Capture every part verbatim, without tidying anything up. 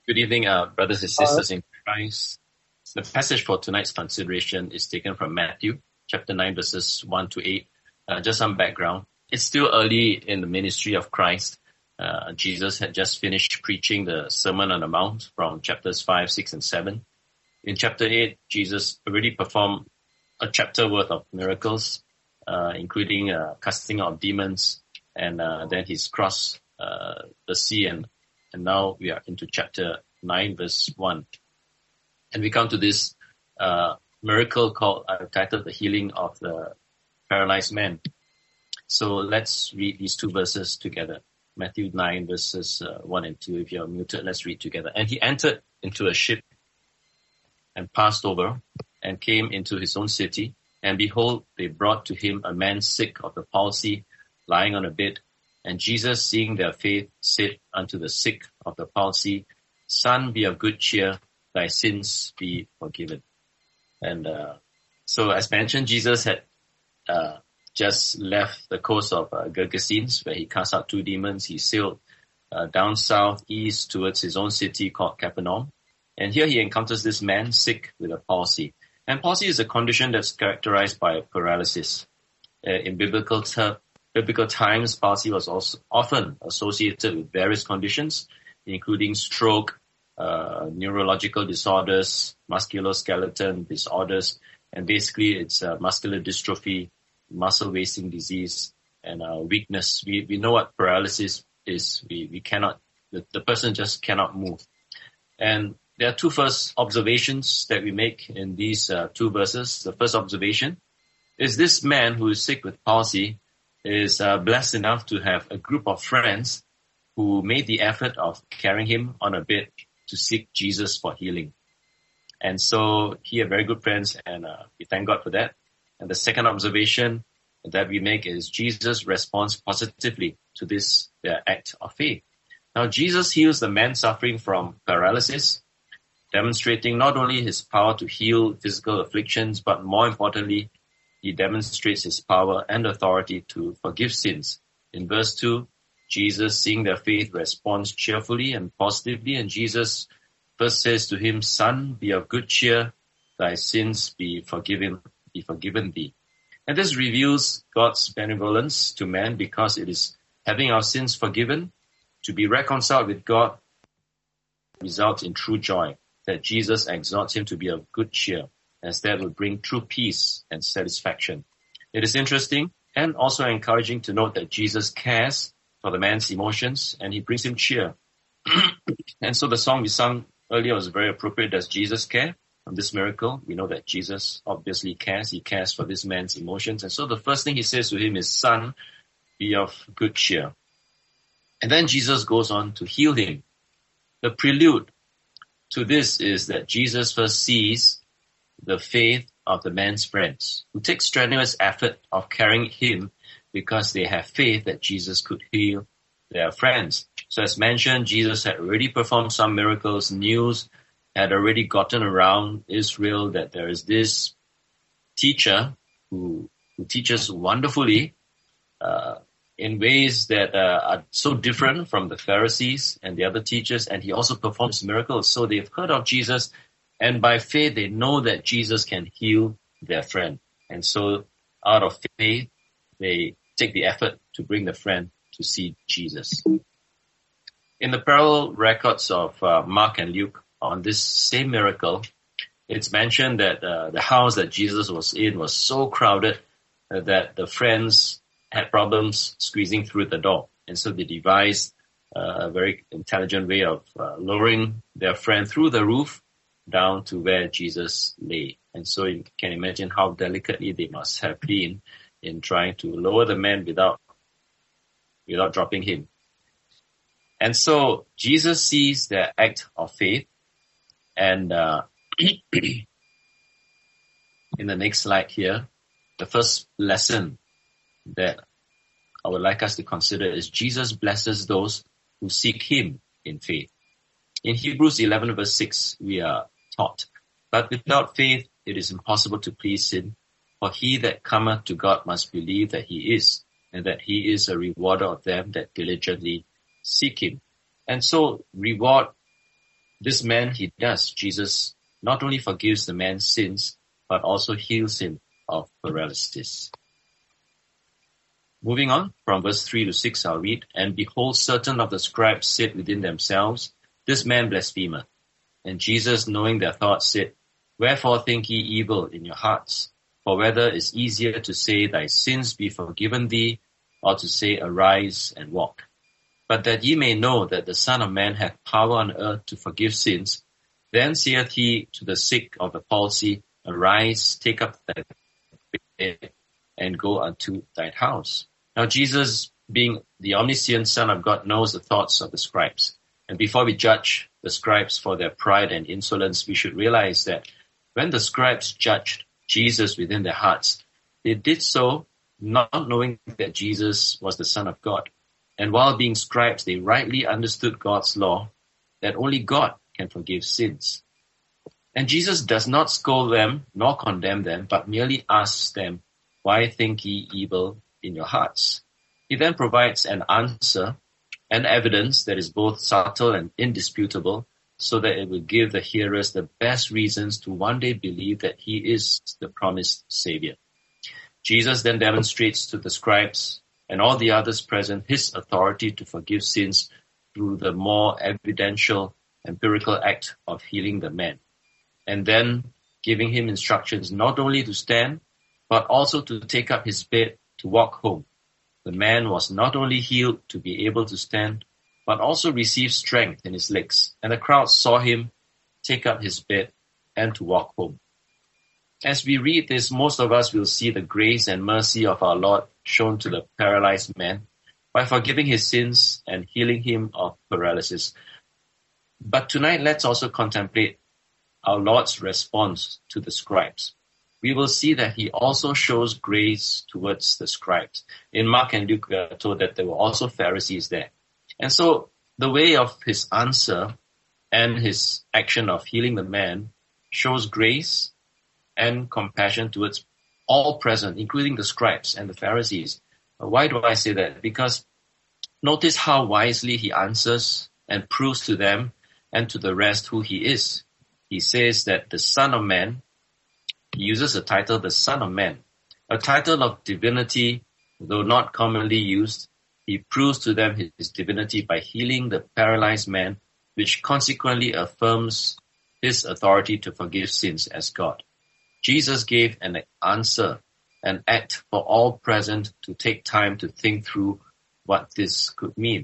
Good evening, uh, brothers and Uh, sisters in Christ. The passage for tonight's consideration is taken from Matthew, chapter nine, verses one to eight. Uh, just some background. It's still early in the ministry of Christ. Uh, Jesus had just finished preaching the Sermon on the Mount from chapters five, six, and seven. In chapter eight, Jesus already performed a chapter worth of miracles, uh, including uh, casting out of demons, and uh, then he's crossed uh, the sea, and, and now we are into chapter nine, verse one. And we come to this uh, miracle called, uh, titled The Healing of the Paralyzed Man. So let's read these two verses together. Matthew nine, verses uh, one and two. If you're muted, let's read together. And he entered into a ship and passed over and came into his own city. And behold, they brought to him a man sick of the palsy, lying on a bed. And Jesus, seeing their faith, said unto the sick of the palsy, Son, be of good cheer, thy sins be forgiven. And uh, so as mentioned, Jesus had uh, just left the coast of uh, Gergesenes, where he cast out two demons. He sailed uh, down southeast towards his own city called Capernaum. And here he encounters this man sick with a palsy. And palsy is a condition that's characterized by paralysis. Uh, in biblical ter- biblical times, palsy was also often associated with various conditions, including stroke, uh, neurological disorders, musculoskeletal disorders, and basically it's uh, muscular dystrophy, muscle wasting disease, and uh, weakness. We we know what paralysis is. We we cannot, the, the person just cannot move. And there are two first observations that we make in these uh, two verses. The first observation is this man who is sick with palsy is uh, blessed enough to have a group of friends who made the effort of carrying him on a bed to seek Jesus for healing. And so he had very good friends, and uh, we thank God for that. And the second observation that we make is Jesus responds positively to this uh, act of faith. Now, Jesus heals the man suffering from paralysis, demonstrating not only his power to heal physical afflictions, but more importantly, he demonstrates his power and authority to forgive sins. In verse two, Jesus, seeing their faith, responds cheerfully and positively, and Jesus first says to him, Son, be of good cheer, thy sins be forgiven, be forgiven thee. And this reveals God's benevolence to man, because it is having our sins forgiven, to be reconciled with God, results in true joy, that Jesus exhorts him to be of good cheer, as that will bring true peace and satisfaction. It is interesting and also encouraging to note that Jesus cares for the man's emotions, and he brings him cheer. And so the song we sung earlier was very appropriate. Does Jesus care? On this miracle, we know that Jesus obviously cares. He cares for this man's emotions. And so the first thing he says to him is, Son, be of good cheer. And then Jesus goes on to heal him. The prelude to this is that Jesus first sees the faith of the man's friends, who take strenuous effort of carrying him because they have faith that Jesus could heal their friends. So as mentioned, Jesus had already performed some miracles. News had already gotten around Israel that there is this teacher who, who teaches wonderfully uh, in ways that uh, are so different from the Pharisees and the other teachers, and he also performs miracles. So they've heard of Jesus, and by faith they know that Jesus can heal their friend. And so out of faith, they take the effort to bring the friend to see Jesus. In the parallel records of uh, Mark and Luke on this same miracle, it's mentioned that uh, the house that Jesus was in was so crowded uh, that the friends had problems squeezing through the door. And so they devised uh, a very intelligent way of uh, lowering their friend through the roof down to where Jesus lay. And so you can imagine how delicately they must have been in trying to lower the man without, without dropping him. And so Jesus sees their act of faith, and uh, in the next slide here, the first lesson that I would like us to consider is Jesus blesses those who seek him in faith. In Hebrews eleven verse six, we are taught, but without faith it is impossible to please him, for he that cometh to God must believe that he is, and that he is a rewarder of them that diligently seek him. And so reward This man, he does. Jesus not only forgives the man's sins, but also heals him of paralysis. Moving on from verse three to six, I'll read, "And behold, certain of the scribes said within themselves, This man blasphemeth. And Jesus, knowing their thoughts, said, Wherefore think ye evil in your hearts? For whether is easier to say, Thy sins be forgiven thee, or to say, Arise and walk? But that ye may know that the Son of Man hath power on earth to forgive sins, then saith he to the sick of the palsy, Arise, take up thy bed, and go unto thine house." Now Jesus, being the omniscient Son of God, knows the thoughts of the scribes. And before we judge the scribes for their pride and insolence, we should realize that when the scribes judged Jesus within their hearts, they did so not knowing that Jesus was the Son of God. And while being scribes, they rightly understood God's law, that only God can forgive sins. And Jesus does not scold them nor condemn them, but merely asks them, "Why think ye evil in your hearts?" He then provides an answer and evidence that is both subtle and indisputable, so that it will give the hearers the best reasons to one day believe that he is the promised Savior. Jesus then demonstrates to the scribes and all the others present his authority to forgive sins through the more evidential, empirical act of healing the man, and then giving him instructions not only to stand, but also to take up his bed to walk home. The man was not only healed to be able to stand, but also received strength in his legs, and the crowd saw him take up his bed and to walk home. As we read this, most of us will see the grace and mercy of our Lord shown to the paralyzed man by forgiving his sins and healing him of paralysis. But tonight, let's also contemplate our Lord's response to the scribes. We will see that he also shows grace towards the scribes. In Mark and Luke, we are told that there were also Pharisees there. And so the way of his answer and his action of healing the man shows grace and compassion towards all present, including the scribes and the Pharisees. Why do I say that? Because notice how wisely he answers and proves to them and to the rest who he is. He says that the Son of Man, he uses the title, the Son of Man, a title of divinity, though not commonly used. He proves to them his divinity by healing the paralyzed man, which consequently affirms his authority to forgive sins as God. Jesus gave an answer, an act for all present to take time to think through what this could mean.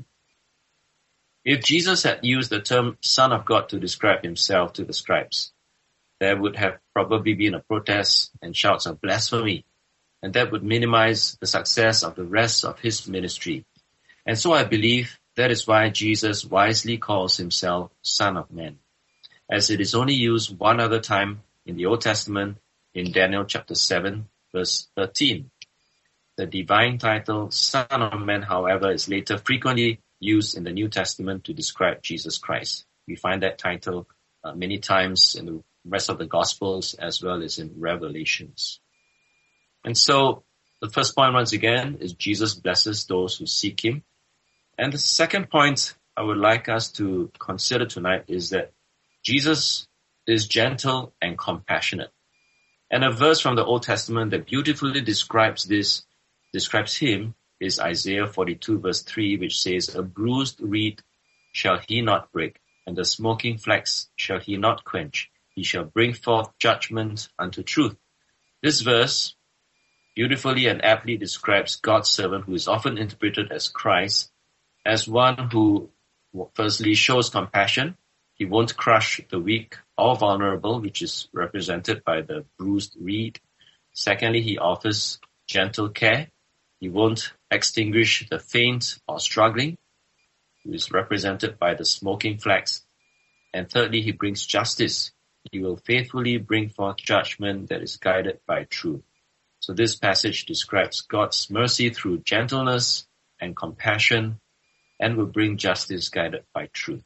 If Jesus had used the term Son of God to describe himself to the scribes, there would have probably been a protest and shouts of blasphemy, and that would minimize the success of the rest of his ministry. And so I believe that is why Jesus wisely calls himself Son of Man, as it is only used one other time in the Old Testament, in Daniel chapter seven, verse thirteen. The divine title, Son of Man, however, is later frequently used in the New Testament to describe Jesus Christ. We find that title uh, many times in the rest of the Gospels as well as in Revelations. And so the first point once again is Jesus blesses those who seek him. And the second point I would like us to consider tonight is that Jesus is gentle and compassionate. And a verse from the Old Testament that beautifully describes this, describes him, is Isaiah forty-two verse three, which says, "A bruised reed shall he not break, and the smoking flax shall he not quench. He shall bring forth judgment unto truth." This verse beautifully and aptly describes God's servant, who is often interpreted as Christ, as one who firstly shows compassion. He won't crush the weak or vulnerable, which is represented by the bruised reed. Secondly, he offers gentle care. He won't extinguish the faint or struggling, who is represented by the smoking flax. And thirdly, he brings justice. He will faithfully bring forth judgment that is guided by truth. So this passage describes God's mercy through gentleness and compassion, and will bring justice guided by truth.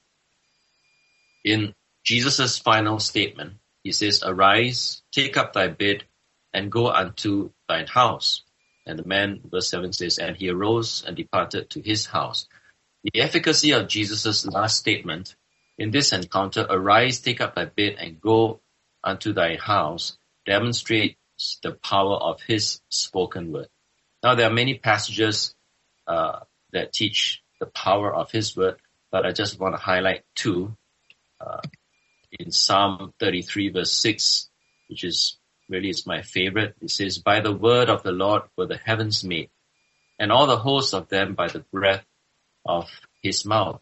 In Jesus' final statement, he says, "Arise, take up thy bed, and go unto thine house." And the man, verse seven says, "And he arose and departed to his house." The efficacy of Jesus' last statement In this encounter, arise, take up thy bed, and go unto thy house, demonstrates the power of his spoken word. Now, there are many passages uh, that teach the power of his word, but I just want to highlight two. Uh, in Psalm thirty-three, verse six, which is really is my favorite. It says, by the word of the Lord were the heavens made, and all the hosts of them by the breath of his mouth.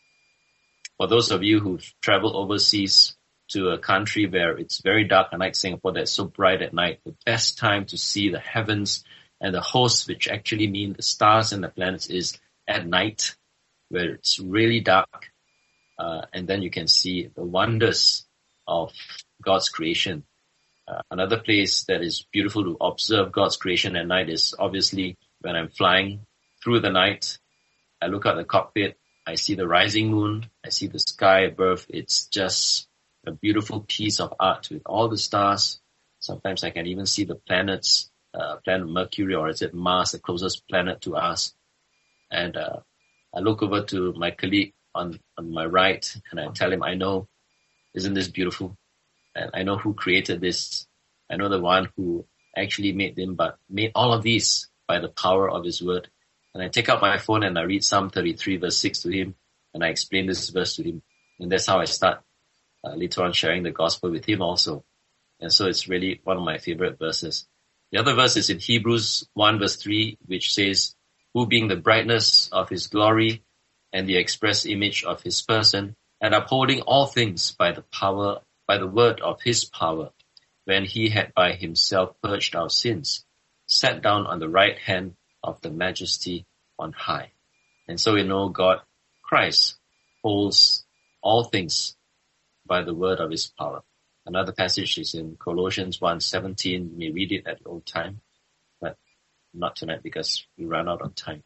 For those of you who've traveled overseas to a country where it's very dark, unlike Singapore that's so bright at night, the best time to see the heavens and the hosts, which actually mean the stars and the planets, is at night, where it's really dark. Uh, and then you can see the wonders of God's creation. Uh, another place that is beautiful to observe God's creation at night is obviously when I'm flying through the night. I look at the cockpit, I see the rising moon, I see the sky above. It's just a beautiful piece of art with all the stars. Sometimes I can even see the planets, uh, planet Mercury, or is it Mars, the closest planet to us. And uh, I look over to my colleague on, on my right, and I tell him, I know, isn't this beautiful? And I know who created this. I know the one who actually made them, but made all of these by the power of his word. And I take out my phone and I read Psalm thirty-three, verse six to him, and I explain this verse to him. And that's how I start uh, later on sharing the gospel with him also. And so it's really one of my favorite verses. The other verse is in Hebrews one, verse three, which says, who being the brightness of his glory and the express image of his person, and upholding all things by the power, by the word of his power, when he had by himself purged our sins, sat down on the right hand of the majesty on high. And so we know God, Christ, holds all things by the word of his power. Another passage is in Colossians one seventeen. You may read it at your own time, but not tonight because we ran out of time.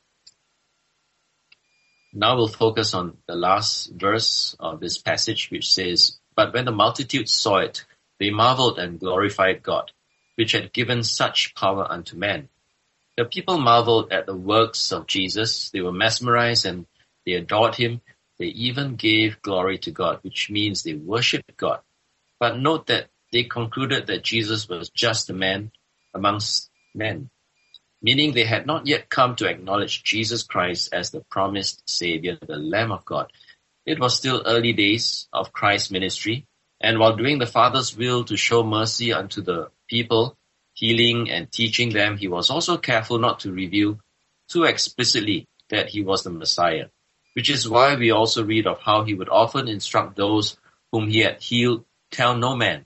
Now we'll focus on the last verse of this passage, which says, but when the multitude saw it, they marveled and glorified God, which had given such power unto men. The people marveled at the works of Jesus. They were mesmerized and they adored him. They even gave glory to God, which means they worshiped God. But note that they concluded that Jesus was just a man amongst men, meaning they had not yet come to acknowledge Jesus Christ as the promised Savior, the Lamb of God. It was still early days of Christ's ministry, and while doing the Father's will to show mercy unto the people, healing and teaching them, he was also careful not to reveal too explicitly that he was the Messiah, which is why we also read of how he would often instruct those whom he had healed, tell no man.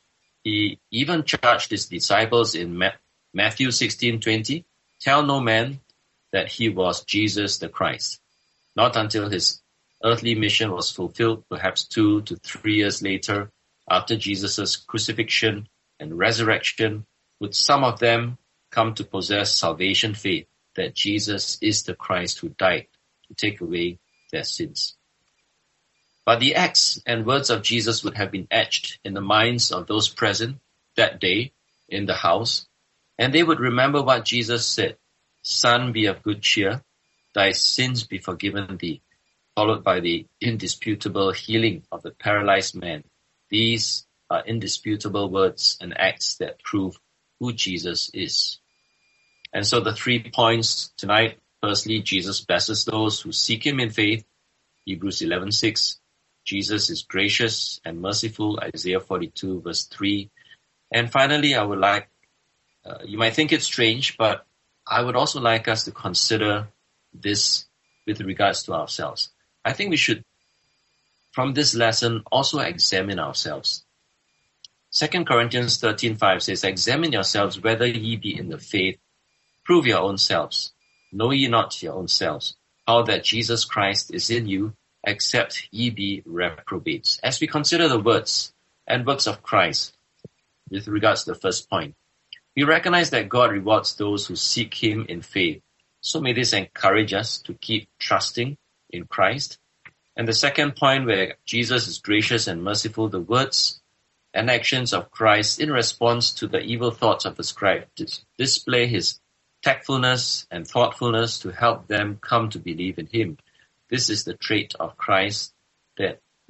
He even charged his disciples in Matthew sixteen twenty, tell no man that he was Jesus the Christ. Not until his earthly mission was fulfilled, perhaps two to three years later, after Jesus' crucifixion and resurrection, would some of them come to possess salvation faith that Jesus is the Christ who died to take away their sins. But the acts and words of Jesus would have been etched in the minds of those present that day in the house, and they would remember what Jesus said, Son, be of good cheer, thy sins be forgiven thee, followed by the indisputable healing of the paralyzed man. These are indisputable words and acts that prove who Jesus is. And so the three points tonight, firstly, Jesus blesses those who seek him in faith, Hebrews eleven six. Jesus is gracious and merciful, Isaiah forty-two verse three. And finally, I would like, uh, you might think it's strange, but I would also like us to consider this with regards to ourselves. I think we should, from this lesson, also examine ourselves. Second Corinthians thirteen five says, examine yourselves whether ye be in the faith, prove your own selves. Know ye not your own selves, how that Jesus Christ is in you, except ye be reprobates. As we consider the words and works of Christ with regards to the first point, we recognize that God rewards those who seek him in faith. So may this encourage us to keep trusting in Christ. And the second point, where Jesus is gracious and merciful, the words and actions of Christ in response to the evil thoughts of the scribe display his tactfulness and thoughtfulness to help them come to believe in him. This is the trait of Christ that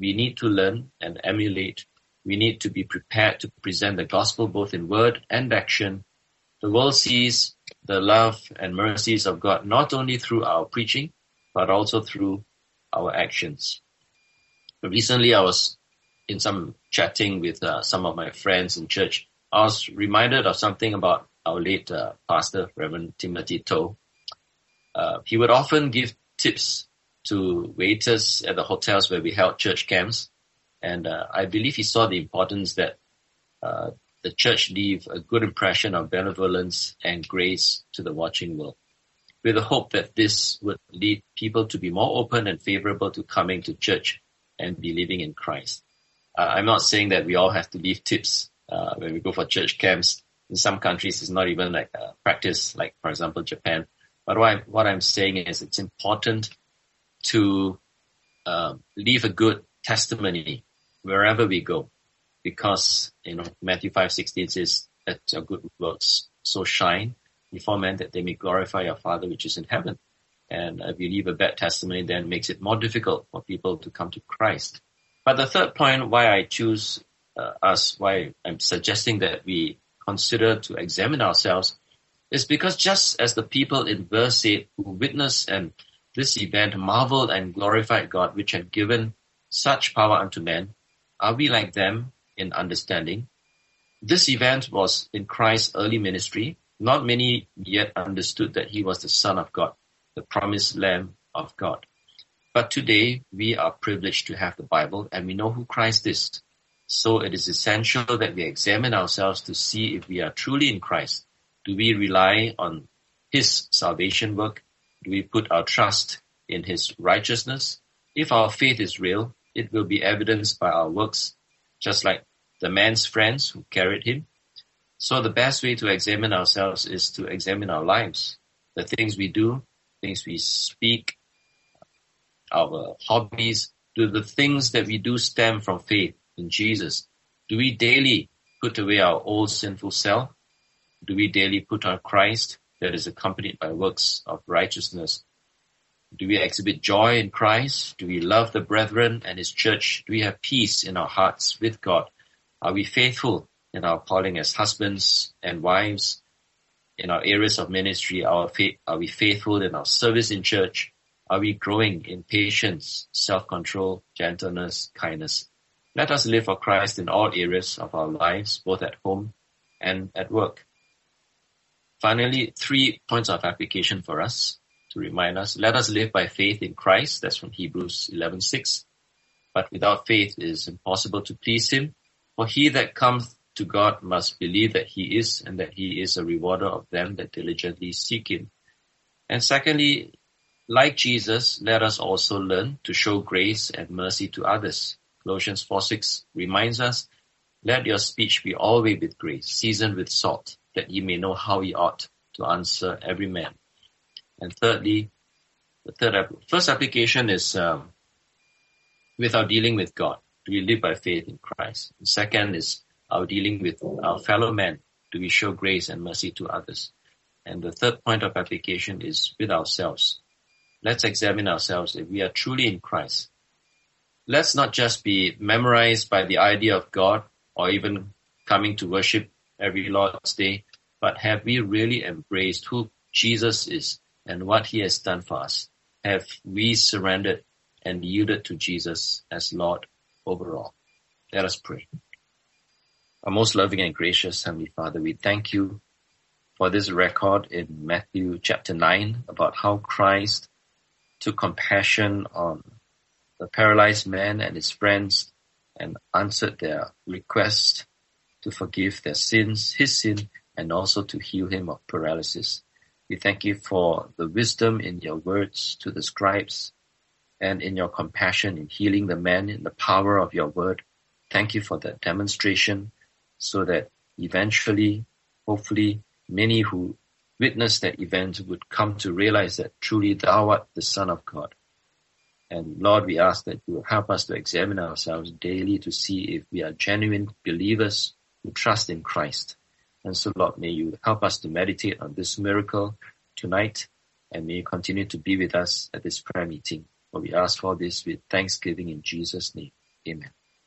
we need to learn and emulate. We need to be prepared to present the gospel both in word and action. The world sees the love and mercies of God not only through our preaching, but also through our actions. Recently, I was in some chatting with uh, some of my friends in church. I was reminded of something about our late uh, pastor, Reverend Timothy Toh. Uh, he would often give tips to waiters at the hotels where we held church camps. And uh, I believe he saw the importance that uh, the church leave a good impression of benevolence and grace to the watching world, with the hope that this would lead people to be more open and favorable to coming to church and believing in Christ. Uh, I'm not saying that we all have to leave tips uh, when we go for church camps. In some countries, it's not even like a practice, like, for example, Japan. But what I'm, what I'm saying is it's important to uh, leave a good testimony wherever we go, because, you know, Matthew five sixteen says that your good works so shine before men that they may glorify your Father which is in heaven. And if you leave a bad testimony, then it makes it more difficult for people to come to Christ. But the third point why I choose uh, us, why I'm suggesting that we consider to examine ourselves, is because just as the people in verse eight who witnessed and this event marveled and glorified God, which had given such power unto men, are we like them in understanding? This event was in Christ's early ministry. Not many yet understood that he was the Son of God, the promised Lamb of God. But today we are privileged to have the Bible and we know who Christ is. So it is essential that we examine ourselves to see if we are truly in Christ. Do we rely on his salvation work? Do we put our trust in his righteousness? If our faith is real, it will be evidenced by our works, just like the man's friends who carried him. So the best way to examine ourselves is to examine our lives, the things we do, things we speak, our hobbies. Do the things that we do stem from faith in Jesus? Do we daily put away our old sinful self? Do we daily put on Christ that is accompanied by works of righteousness? Do we exhibit joy in Christ? Do we love the brethren and his church? Do we have peace in our hearts with God? Are we faithful in our calling as husbands and wives? In our areas of ministry, our faith, are we faithful in our service in church? Are we growing in patience, self-control, gentleness, kindness? Let us live for Christ in all areas of our lives, both at home and at work. Finally, three points of application for us to remind us. Let us live by faith in Christ. That's from Hebrews eleven six. But without faith it is impossible to please him. For he that cometh to God must believe that he is, and that he is a rewarder of them that diligently seek him. And secondly, like Jesus, let us also learn to show grace and mercy to others. Colossians four six reminds us, let your speech be always with grace, seasoned with salt, that ye may know how ye ought to answer every man. And thirdly, the third, first application is um, with our dealing with God. Do we live by faith in Christ? The second is our dealing with our fellow men. Do we show grace and mercy to others? And the third point of application is with ourselves. Let's examine ourselves if we are truly in Christ. Let's not just be memorized by the idea of God or even coming to worship every Lord's Day, but have we really embraced who Jesus is and what he has done for us? Have we surrendered and yielded to Jesus as Lord over all? Let us pray. Our most loving and gracious Heavenly Father, we thank you for this record in Matthew chapter nine about how Christ took compassion on the paralyzed man and his friends and answered their request to forgive their sins, his sin, and also to heal him of paralysis. We thank you for the wisdom in your words to the scribes and in your compassion in healing the man in the power of your word. Thank you for that demonstration so that eventually, hopefully, many who witnessed that event would come to realize that truly thou art the Son of God. And Lord, we ask that you will help us to examine ourselves daily to see if we are genuine believers who trust in Christ. And so, Lord, may you help us to meditate on this miracle tonight, and may you continue to be with us at this prayer meeting. For we ask for this with thanksgiving in Jesus' name. Amen.